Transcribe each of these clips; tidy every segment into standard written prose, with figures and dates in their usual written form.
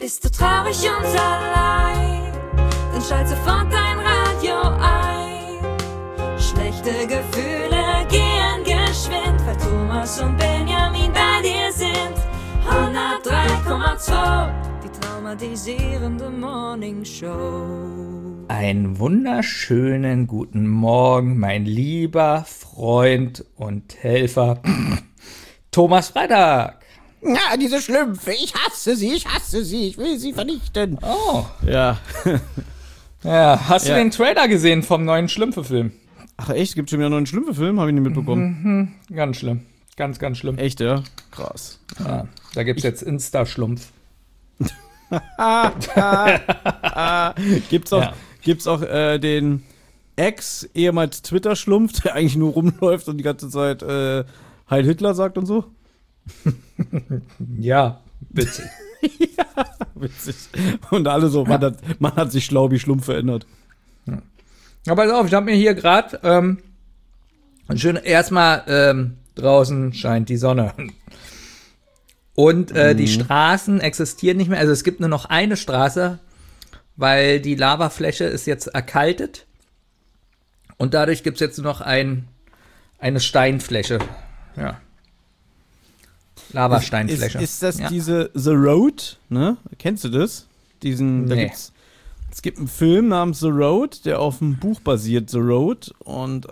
Bist du traurig und allein, dann schalt sofort dein Radio ein. Schlechte Gefühle gehen geschwind, weil Thomas und Benjamin bei dir sind. 103,2, die traumatisierende Morningshow. Einen wunderschönen guten Morgen, mein lieber Freund und Helfer Thomas Freitag. Ja, diese Schlümpfe, ich hasse sie, ich will sie vernichten. Oh. Ja. Ja, hast du den Trailer gesehen vom neuen Schlümpfe-Film? Ach echt, gibt schon wieder einen neuen Schlümpfe-Film? Habe ich nicht mitbekommen. Ganz schlimm. Ganz, ganz schlimm. Echt, ja? Krass. Ja, da gibt's jetzt Insta-Schlumpf. Gibt's auch den ehemals Twitter-Schlumpf, der eigentlich nur rumläuft und die ganze Zeit Heil Hitler sagt und so? Ja, witzig. Ja, witzig. Und alle so, man hat sich schlau wie Schlumpf verändert. Aber pass auf, ich habe mir hier gerade schön erstmal draußen scheint die Sonne. Und die Straßen existieren nicht mehr. Also es gibt nur noch eine Straße, weil die Lavafläche ist jetzt erkaltet. Und dadurch gibt es jetzt nur noch eine Steinfläche. Ja. Lavasteinfläche. Ist das diese The Road, ne? Kennst du das? Nee. Es gibt einen Film namens The Road, der auf dem Buch basiert, The Road. Und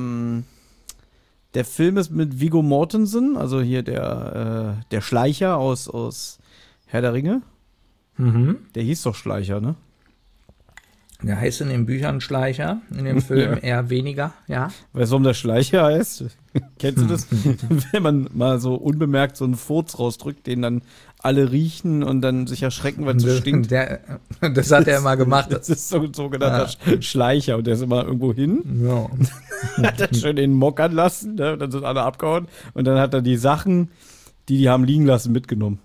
der Film ist mit Viggo Mortensen, also hier der Schleicher aus Herr der Ringe. Mhm. Der hieß doch Schleicher, ne? Der heißt in den Büchern Schleicher, in dem Film eher weniger, ja. Weißt du, warum der Schleicher heißt? Kennst du das? Wenn man mal so unbemerkt so einen Furz rausdrückt, den dann alle riechen und dann sich erschrecken, weil es so stinkt. Das hat er immer gemacht. Das ist so ein sogenannter Schleicher und der ist immer irgendwo hin. Ja. Hat dann schön den mockern lassen, ne? Und dann sind alle abgehauen und dann hat er die Sachen, die haben liegen lassen, mitgenommen.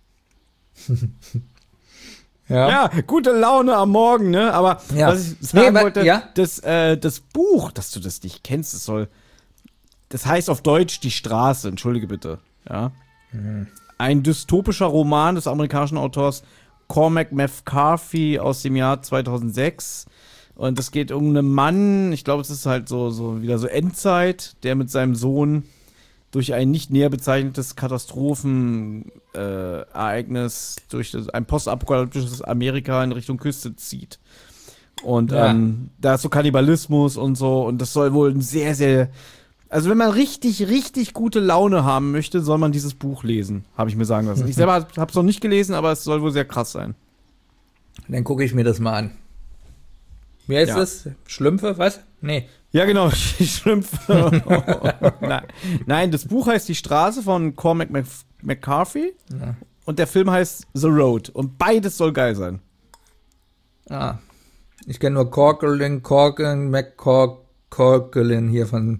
Ja, gute Laune am Morgen, ne? Aber was ich sagen wollte, das Buch, dass du das nicht kennst, das heißt auf Deutsch Die Straße, entschuldige bitte. Ja. Ein dystopischer Roman des amerikanischen Autors Cormac McCarthy aus dem Jahr 2006. Und es geht um einen Mann, ich glaube, es ist halt so wieder so Endzeit, der mit seinem Sohn durch ein nicht näher bezeichnetes Katastrophenereignis durch ein postapokalyptisches Amerika in Richtung Küste zieht. Und da ist so Kannibalismus und so. Und das soll wohl ein sehr, sehr... Also wenn man richtig, richtig gute Laune haben möchte, soll man dieses Buch lesen, habe ich mir sagen lassen. Ich selber habe es noch nicht gelesen, aber es soll wohl sehr krass sein. Dann gucke ich mir das mal an. Wie heißt das? Schlümpfe? Was? Nee. Ja, genau, die Schlümpfe. Nein, das Buch heißt Die Straße von Cormac McCarthy und der Film heißt The Road. Und beides soll geil sein. Ah. Ich kenne nur Corcoran hier von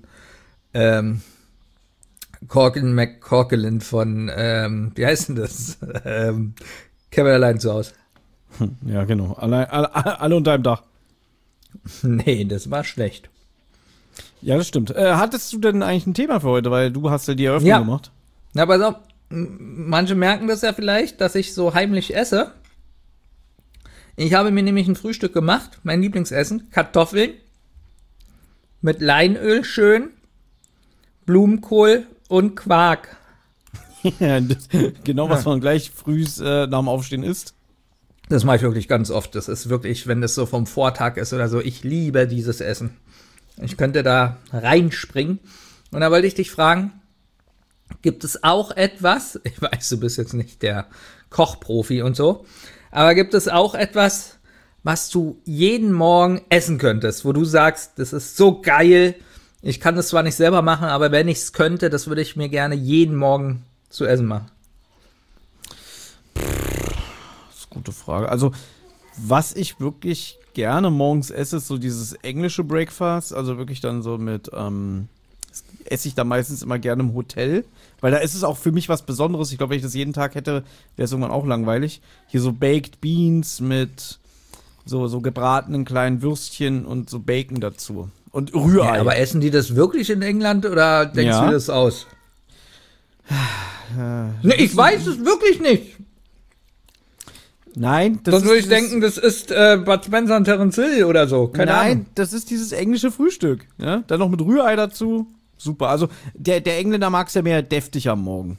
McCorkelen von wie heißt denn das? Kevin allein zu Hause. Ja, genau. Alle unter einem Dach. Nee, das war schlecht. Ja, das stimmt. Hattest du denn eigentlich ein Thema für heute? Weil du hast ja die Eröffnung gemacht. Ja, pass auf. Manche merken das ja vielleicht, dass ich so heimlich esse. Ich habe mir nämlich ein Frühstück gemacht, mein Lieblingsessen, Kartoffeln mit Leinöl schön, Blumenkohl und Quark. Ja, genau, was man gleich früh nach dem Aufstehen isst. Das mache ich wirklich ganz oft. Das ist wirklich, wenn das so vom Vortag ist oder so, ich liebe dieses Essen. Ich könnte da reinspringen. Und da wollte ich dich fragen, gibt es auch etwas, ich weiß, du bist jetzt nicht der Kochprofi und so, aber gibt es auch etwas, was du jeden Morgen essen könntest, wo du sagst, das ist so geil, ich kann das zwar nicht selber machen, aber wenn ich es könnte, das würde ich mir gerne jeden Morgen zu essen machen? Das ist eine gute Frage. Also, was ich wirklich gerne morgens esse, ist so dieses englische Breakfast, also wirklich dann so mit, esse ich da meistens immer gerne im Hotel, weil da ist es auch für mich was Besonderes. Ich glaube, wenn ich das jeden Tag hätte, wäre es irgendwann auch langweilig. Hier so Baked Beans mit so gebratenen kleinen Würstchen und so Bacon dazu. Und Rührei. Ja, aber essen die das wirklich in England oder denkst du das aus? Nee, ich weiß es wirklich nicht. Nein, das sonst würde ich denken, das ist Bud Spencer und Terence Hill oder so. Keine Ahnung. Nein, das ist dieses englische Frühstück. Ja? Dann noch mit Rührei dazu. Super. Also der Engländer mag es ja mehr deftig am Morgen.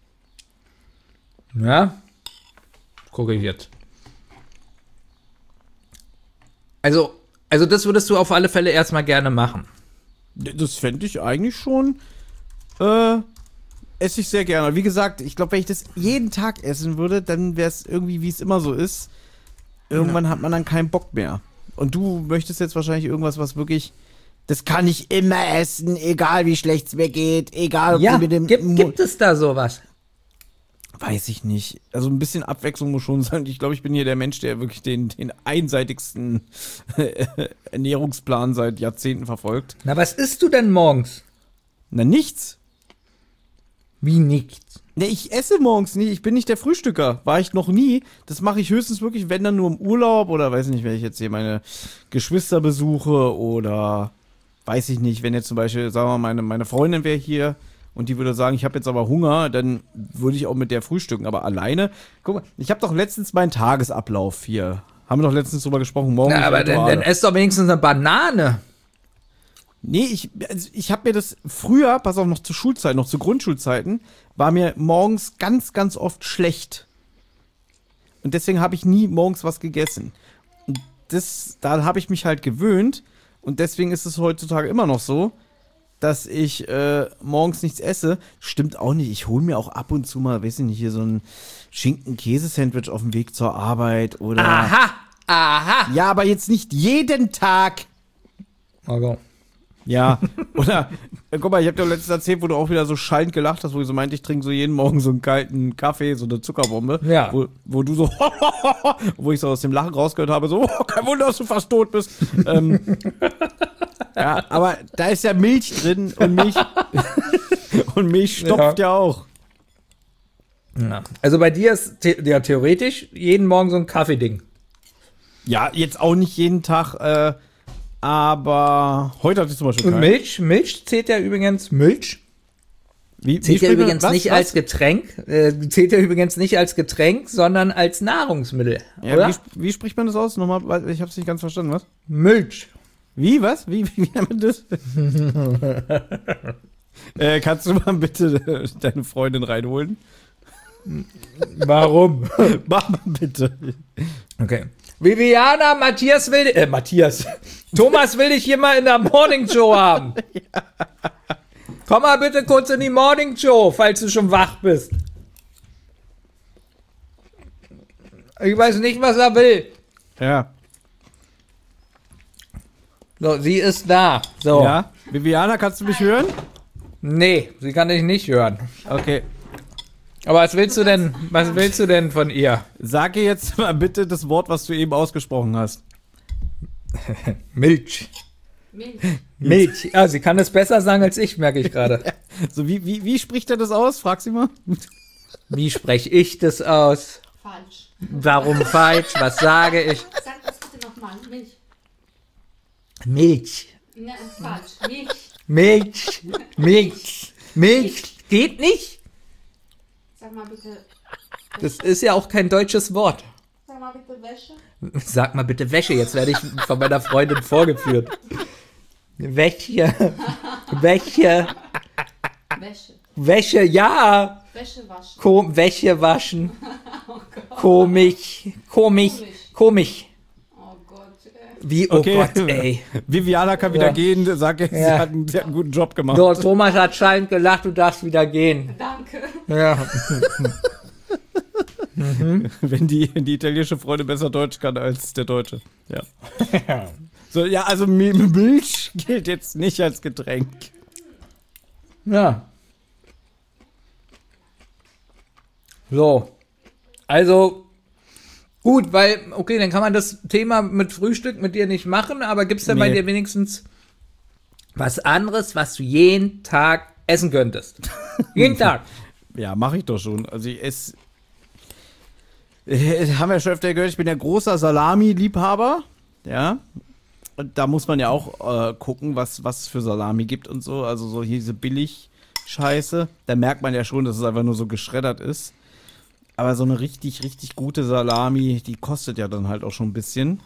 Ja. Gucke ich jetzt. Also das würdest du auf alle Fälle erstmal gerne machen. Das fände ich eigentlich schon. Esse ich sehr gerne. Wie gesagt, ich glaube, wenn ich das jeden Tag essen würde, dann wäre es irgendwie, wie es immer so ist. Irgendwann hat man dann keinen Bock mehr. Und du möchtest jetzt wahrscheinlich irgendwas, was wirklich, das kann ich immer essen, egal wie schlecht es mir geht, egal ob ja, mit dem gibt es da sowas? Weiß ich nicht. Also ein bisschen Abwechslung muss schon sein. Ich glaube, ich bin hier der Mensch, der wirklich den einseitigsten Ernährungsplan seit Jahrzehnten verfolgt. Na, was isst du denn morgens? Na, nichts. Wie nichts? Ne, ich esse morgens nie. Ich bin nicht der Frühstücker. War ich noch nie. Das mache ich höchstens wirklich, wenn dann nur im Urlaub oder weiß nicht, wenn ich jetzt hier meine Geschwister besuche oder weiß ich nicht, wenn jetzt zum Beispiel, sagen wir mal, meine Freundin wäre hier und die würde sagen, ich habe jetzt aber Hunger, dann würde ich auch mit der frühstücken. Aber alleine, guck mal, ich habe doch letztens meinen Tagesablauf hier. Haben wir doch letztens drüber gesprochen. Morgen. Na, aber dann ess doch wenigstens eine Banane. Nee, ich habe mir das früher, pass auf, noch zur Schulzeit, noch zu Grundschulzeiten, war mir morgens ganz, ganz oft schlecht. Und deswegen habe ich nie morgens was gegessen. Und da habe ich mich halt gewöhnt. Und deswegen ist es heutzutage immer noch so, dass ich morgens nichts esse. Stimmt auch nicht. Ich hole mir auch ab und zu mal, weiß ich nicht, hier so ein Schinken-Käse-Sandwich auf dem Weg zur Arbeit oder. Aha! Ja, aber jetzt nicht jeden Tag. Okay. Ja, oder, guck mal, ich hab dir letztens erzählt, wo du auch wieder so schallend gelacht hast, wo ich so meinte, ich trinke so jeden Morgen so einen kalten Kaffee, so eine Zuckerbombe. Ja. Wo du so, wo ich so aus dem Lachen rausgehört habe, so, kein Wunder, dass du fast tot bist. Ja, aber da ist ja Milch drin und Milch stopft ja auch. Ja. Also bei dir ist ja theoretisch jeden Morgen so ein Kaffee-Ding. Ja, jetzt auch nicht jeden Tag, aber heute hatte ich zum Beispiel und Milch zählt ja übrigens, zählt ja übrigens nicht als Getränk, zählt ja übrigens nicht als Getränk, sondern als Nahrungsmittel, ja, oder? Wie spricht man das aus? Nochmal, weil ich hab's nicht ganz verstanden, was? Milch. Wie, was? Wie nennt man das? Kannst du mal bitte deine Freundin reinholen? Warum? Mach mal bitte. Okay. Viviana, Thomas will dich hier mal in der Morning Show haben. Ja. Komm mal bitte kurz in die Morning Show, falls du schon wach bist. Ich weiß nicht, was er will. Ja. So, sie ist da. So. Ja. Viviana, kannst du mich hören? Nee, sie kann dich nicht hören. Okay. Aber was willst du denn von ihr? Sag ihr jetzt mal bitte das Wort, was du eben ausgesprochen hast. Milch. Ja, sie kann es besser sagen als ich, merke ich gerade. Ja. So, wie spricht er das aus? Frag sie mal. Wie spreche ich das aus? Falsch. Warum falsch? Was sage ich? Sag das bitte nochmal. Milch. Ja, falsch. Milch. Geht nicht? Sag mal bitte. Das ist ja auch kein deutsches Wort. Sag mal bitte Wäsche. Sag mal bitte Wäsche. Jetzt werde ich von meiner Freundin vorgeführt. Wäsche. Wäsche, ja. Wäsche waschen. Wäsche waschen. Oh Gott. Komisch. Oh Gott, ey. Wie, oh okay. Gott, ey. Viviana kann wieder gehen. Sag jetzt, sie hat einen guten Job gemacht. So, Thomas hat schallend gelacht, du darfst wieder gehen. Danke. Ja. Wenn die italienische Freundin besser Deutsch kann als der Deutsche. Ja. So, ja, also Milch gilt jetzt nicht als Getränk. Ja. So. Also, gut, weil, okay, dann kann man das Thema mit Frühstück mit dir nicht machen, aber gibt's denn bei dir wenigstens was anderes, was du jeden Tag essen könntest? Jeden Tag. Ja, mache ich doch schon. Also ich esse, haben wir schon öfter gehört, ich bin ja großer Salami-Liebhaber. Ja. Und da muss man ja auch gucken, was es für Salami gibt und so. Also so hier diese Billig-Scheiße. Da merkt man ja schon, dass es einfach nur so geschreddert ist. Aber so eine richtig, richtig gute Salami, die kostet ja dann halt auch schon ein bisschen.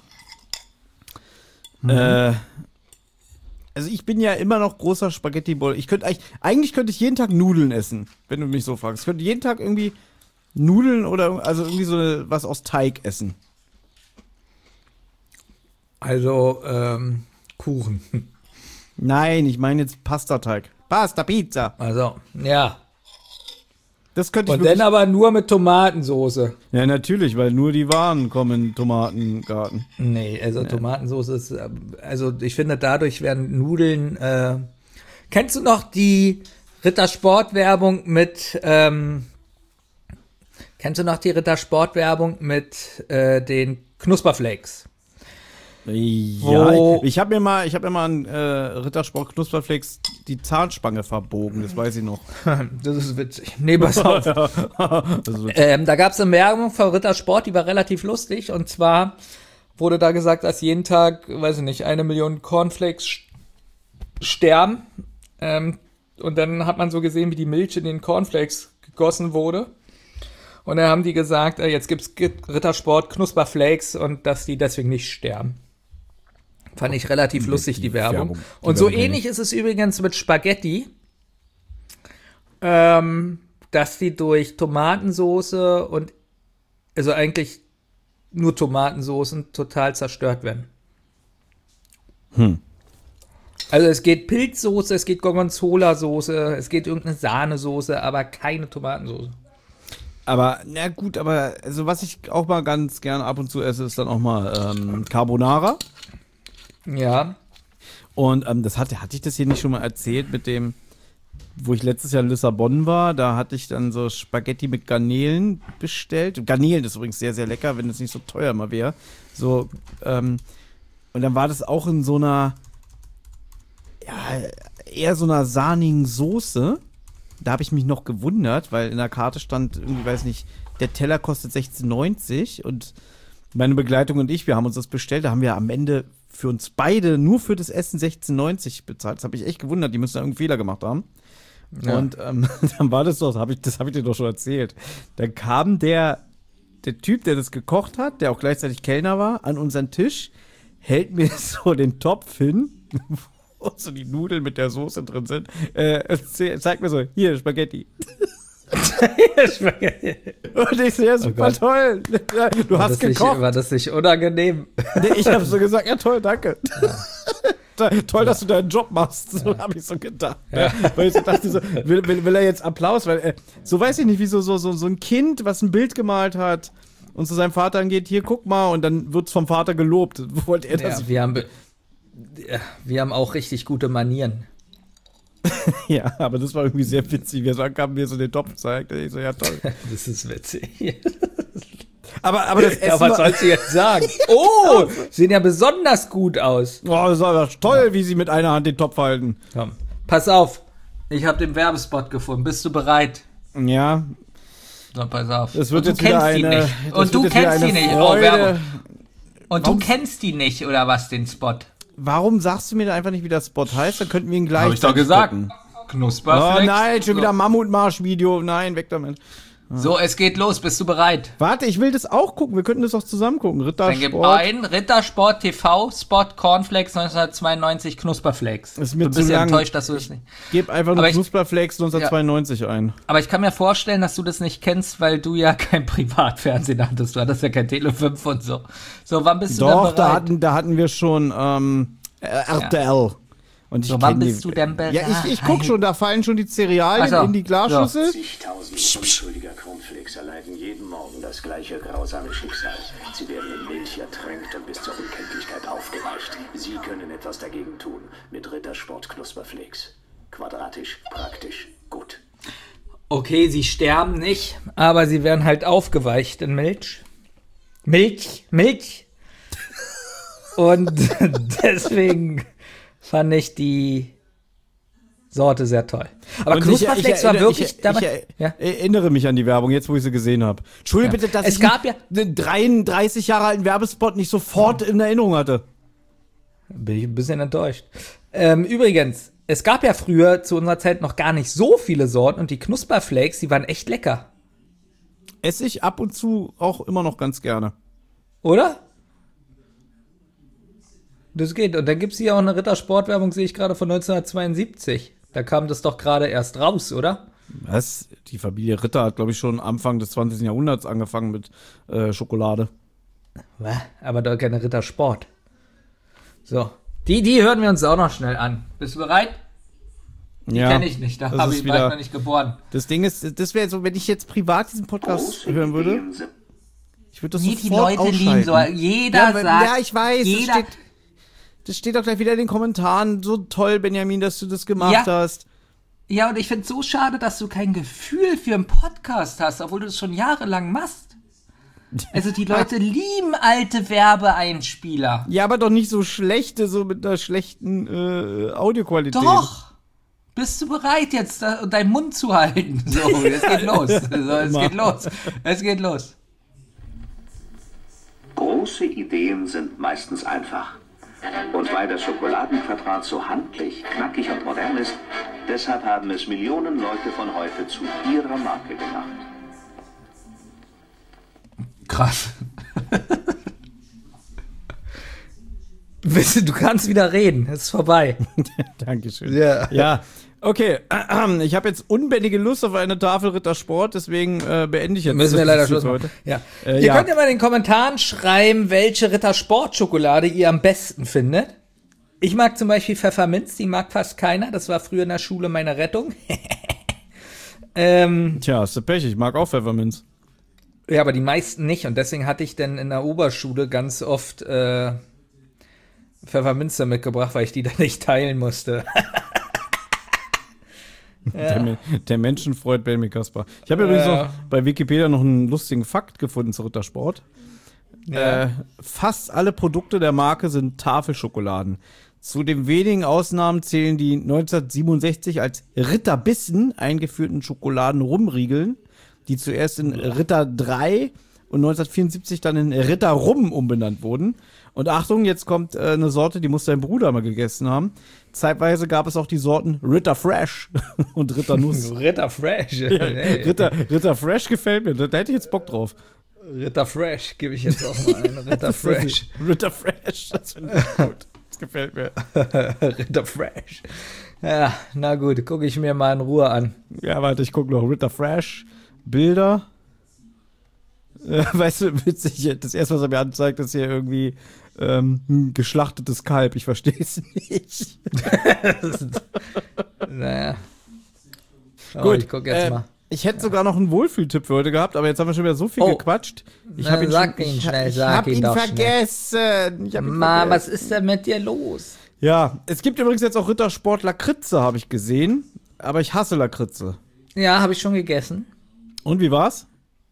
Also ich bin ja immer noch großer Spaghetti-Bowl. Eigentlich könnte ich jeden Tag Nudeln essen, wenn du mich so fragst. Ich könnte jeden Tag irgendwie Nudeln oder also irgendwie so was aus Teig essen. Also, Kuchen. Nein, ich meine jetzt Pastateig. Pasta, Pizza. Also, ja. Das könnte ich Und dann aber nur mit Tomatensoße. Ja, natürlich, weil nur die Waren kommen in Tomatengarten. Nee, also Tomatensoße ist, also ich finde, dadurch werden Nudeln, kennst du noch die Rittersport-Werbung mit, den Knusperflakes? Ja, ich habe mir mal an Rittersport Knusperflakes die Zahnspange verbogen, das weiß ich noch. Das ist witzig. Nee, pass auf. Da gab es eine Werbung von Rittersport, die war relativ lustig. Und zwar wurde da gesagt, dass jeden Tag, weiß ich nicht, 1 Million Cornflakes sterben. Und dann hat man so gesehen, wie die Milch in den Cornflakes gegossen wurde. Und dann haben die gesagt, jetzt gibt's Rittersport Knusperflakes und dass die deswegen nicht sterben. Fand ich relativ lustig, die Werbung. Und so ähnlich ist es übrigens mit Spaghetti, dass die durch Tomatensoße und also eigentlich nur Tomatensoßen total zerstört werden. Also es geht Pilzsoße, es geht Gorgonzola-Soße, es geht irgendeine Sahnesoße, aber keine Tomatensoße. Aber, na gut, aber also was ich auch mal ganz gerne ab und zu esse, ist dann auch mal Carbonara. Ja. Und das hatte ich das hier nicht schon mal erzählt mit dem, wo ich letztes Jahr in Lissabon war, da hatte ich dann so Spaghetti mit Garnelen bestellt. Garnelen ist übrigens sehr, sehr lecker, wenn es nicht so teuer mal wäre. So, und dann war das auch in so einer, ja, eher so einer sahnigen Soße. Da habe ich mich noch gewundert, weil in der Karte stand, irgendwie, weiß nicht, der Teller kostet 16,90 und meine Begleitung und ich, wir haben uns das bestellt, da haben wir am Ende für uns beide nur für das Essen 16,90 bezahlt. Das habe ich echt gewundert, die müssen da irgendeinen Fehler gemacht haben. Ja. Und dann war das so, das hab ich dir doch schon erzählt. Dann kam der Typ, der das gekocht hat, der auch gleichzeitig Kellner war, an unseren Tisch, hält mir so den Topf hin, wo so die Nudeln mit der Soße drin sind, zeigt mir so, hier, Spaghetti. Und ich so, ja, super toll. Du hast gekocht. War das nicht unangenehm? Nee, ich habe so gesagt, ja toll, danke. Ja. Toll, dass du deinen Job machst. So habe ich so gedacht. Ja. Weil ich so dachte, so, will er jetzt Applaus? Weil, so weiß ich nicht, wie so ein Kind, was ein Bild gemalt hat und zu seinem Vater angeht, hier, guck mal, und dann wird's vom Vater gelobt. Wollte er das? Ja, wir haben auch richtig gute Manieren. Ja, aber das war irgendwie sehr witzig. Wir haben mir so den Topf gezeigt. Ich so, ja, toll. Das ist witzig. Aber das Essen. Ja, was sollst du jetzt sagen? Oh, sehen ja besonders gut aus. Oh, das war toll, wie sie mit einer Hand den Topf halten. Komm, pass auf. Ich habe den Werbespot gefunden. Bist du bereit? Ja. So, pass auf. Das wird jetzt wieder eine. Und du kennst die nicht. Oh, Werbung. Und du kennst die nicht, oder was, den Spot? Warum sagst du mir da einfach nicht, wie der Spot heißt? Dann könnten wir ihn gleich. Hab ich doch gesagt. Knusperflex. Oh nein, schon wieder Mammutmarsch-Video. Nein, weg damit. So, es geht los. Bist du bereit? Warte, ich will das auch gucken. Wir könnten das auch zusammen gucken. Rittersport. Dann gib ein Rittersport TV-Spot Cornflakes 1992 Knusperflakes. Ist mir du bist zu ja lang. enttäuscht, dass du das nicht. Gib einfach nur Knusperflakes 1992 ein. Aber ich kann mir vorstellen, dass du das nicht kennst, weil du ja kein Privatfernsehen hattest. Du hattest ja kein Tele 5 und so. So, wann bist du denn bereit? Doch, da hatten wir schon RTL. Ja. Und so, wann bist du denn bereit? Ja, ich guck schon, da fallen schon die Cerealien in die Glasschüssel. Zigtausende unschuldiger Cornflakes erleiden jeden Morgen das gleiche grausame Schicksal. Sie werden in Milch ertränkt und bis zur Unkenntlichkeit aufgeweicht. Sie können etwas dagegen tun mit Rittersport Knusperflakes. Quadratisch, praktisch, gut. Okay, sie sterben nicht, aber sie werden halt aufgeweicht in Milch. Milch. Und deswegen fand ich die Sorte sehr toll. Aber Knusperflakes war wirklich... Ich erinnere mich an die Werbung, jetzt wo ich sie gesehen habe. Entschuldige bitte, dass ich einen 33 Jahre alten Werbespot nicht sofort in Erinnerung hatte. Bin ich ein bisschen enttäuscht. Übrigens, es gab ja früher zu unserer Zeit noch gar nicht so viele Sorten und die Knusperflakes, die waren echt lecker. Esse ich ab und zu auch immer noch ganz gerne. Oder? Das geht. Und dann gibt es hier auch eine Rittersport-Werbung, sehe ich gerade, von 1972. Da kam das doch gerade erst raus, oder? Was? Die Familie Ritter hat, glaube ich, schon Anfang des 20. Jahrhunderts angefangen mit Schokolade. Aber da keine Rittersport. So. Die hören wir uns auch noch schnell an. Bist du bereit? Die kenne ich nicht, da war ich noch nicht geboren. Das Ding ist, das wäre so, wenn ich jetzt privat diesen Podcast hören würde, ich würde das sofort die Leute lieben so. Jeder sagt. Ja, ich weiß. Das steht doch gleich wieder in den Kommentaren. So toll, Benjamin, dass du das gemacht hast. Ja, und ich finde es so schade, dass du kein Gefühl für einen Podcast hast, obwohl du das schon jahrelang machst. Also die Leute lieben alte Werbeeinspieler. Ja, aber doch nicht so schlechte, so mit einer schlechten Audioqualität. Doch! Bist du bereit, jetzt deinen Mund zu halten? So, es geht los. Es geht los. Große Ideen sind meistens einfach. Und weil das Schokoladenquadrat so handlich, knackig und modern ist, deshalb haben es Millionen Leute von heute zu ihrer Marke gemacht. Krass. Du kannst wieder reden, es ist vorbei. Dankeschön. Ja. Okay, ich habe jetzt unbändige Lust auf eine Tafel Rittersport, deswegen beende ich jetzt. Müssen wir leider Schluss machen. Ja. Ihr könnt ja mal in den Kommentaren schreiben, welche Rittersport-Schokolade ihr am besten findet. Ich mag zum Beispiel Pfefferminz, die mag fast keiner. Das war früher in der Schule meine Rettung. Tja, hast du Pech, ich mag auch Pfefferminz. Ja, aber die meisten nicht. Und deswegen hatte ich dann in der Oberschule ganz oft Pfefferminz mitgebracht, weil ich die dann nicht teilen musste. Der Menschenfreund Benjamin Kaspar. Ich habe übrigens noch bei Wikipedia noch einen lustigen Fakt gefunden zu Rittersport. Fast alle Produkte der Marke sind Tafelschokoladen. Zu den wenigen Ausnahmen zählen die 1967 als Ritterbissen eingeführten Schokoladen-Rumriegeln, die zuerst in Ritter 3 und 1974 dann in Ritter Rum umbenannt wurden. Und Achtung, jetzt kommt eine Sorte, die muss dein Bruder mal gegessen haben. Zeitweise gab es auch die Sorten Ritter Fresh und Ritter Nuss. Ritter Fresh. Ja, Ritter Fresh gefällt mir, da hätte ich jetzt Bock drauf. Ritter Fresh gebe ich jetzt auch mal ein. Ritter Fresh. Ritter Fresh, das finde ich gut. Das gefällt mir. Ritter Fresh. Ja, na gut, gucke ich mir mal in Ruhe an. Ja, warte, ich gucke noch Ritter Fresh. Bilder. Weißt du, witzig, das erste, was er mir anzeigt, ist hier irgendwie ein geschlachtetes Kalb. Ich verstehe es nicht. Naja. Gut, ich gucke jetzt mal. Ich hätte sogar noch einen Wohlfühltipp für heute gehabt, aber jetzt haben wir schon wieder so viel gequatscht. Ich habe ihn vergessen. Mann, was ist denn mit dir los? Ja, es gibt übrigens jetzt auch Rittersport Lakritze, habe ich gesehen. Aber ich hasse Lakritze. Ja, habe ich schon gegessen. Und wie war's?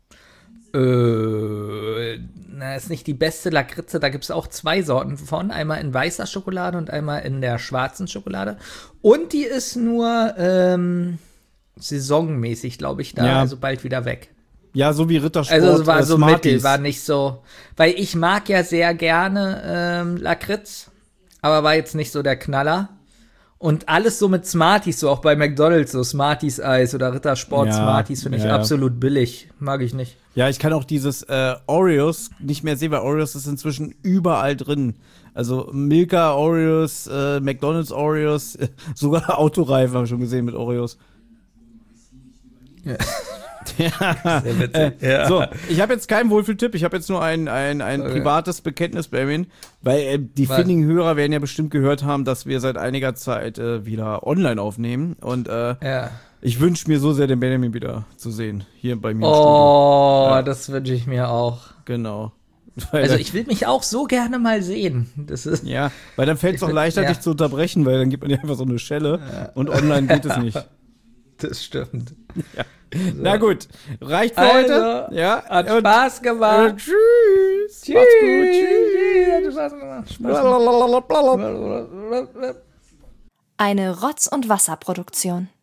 Ist nicht die beste Lakritze. Da gibt es auch 2 Sorten von. Einmal in weißer Schokolade und einmal in der schwarzen Schokolade. Und die ist nur saisonmäßig, glaube ich, da. Also bald wieder weg. Ja, so wie Rittersport. Also es war so mittel, war nicht so. Weil ich mag ja sehr gerne Lakritz, aber war jetzt nicht so der Knaller. Und alles so mit Smarties, so auch bei McDonald's, so Smarties-Eis oder Rittersport Smarties finde ich absolut billig. Mag ich nicht. Ja, ich kann auch dieses Oreos nicht mehr sehen, weil Oreos ist inzwischen überall drin. Also Milka Oreos, McDonald's Oreos, sogar Autoreifen habe ich schon gesehen mit Oreos. Ja. Sehr witzig. So, ich habe jetzt keinen Wohlfühltipp, ich habe jetzt nur ein privates Bekenntnis, Benjamin, weil die Finning-Hörer werden ja bestimmt gehört haben, dass wir seit einiger Zeit wieder online aufnehmen und ich wünsche mir so sehr, den Benjamin wieder zu sehen, hier bei mir im Studio. Oh, das wünsche ich mir auch. Genau. Also ich will mich auch so gerne mal sehen. Das ist weil dann fällt es auch leichter, dich zu unterbrechen, weil dann gibt man dir einfach so eine Schelle und online geht es nicht. Das stimmt. Ja. So. Na gut, reicht für heute. Ja, hat Spaß gemacht. Tschüss. Tschüss. Macht's gut. Tschüss. Hat Spaß gemacht. Eine Rotz- und Wasserproduktion.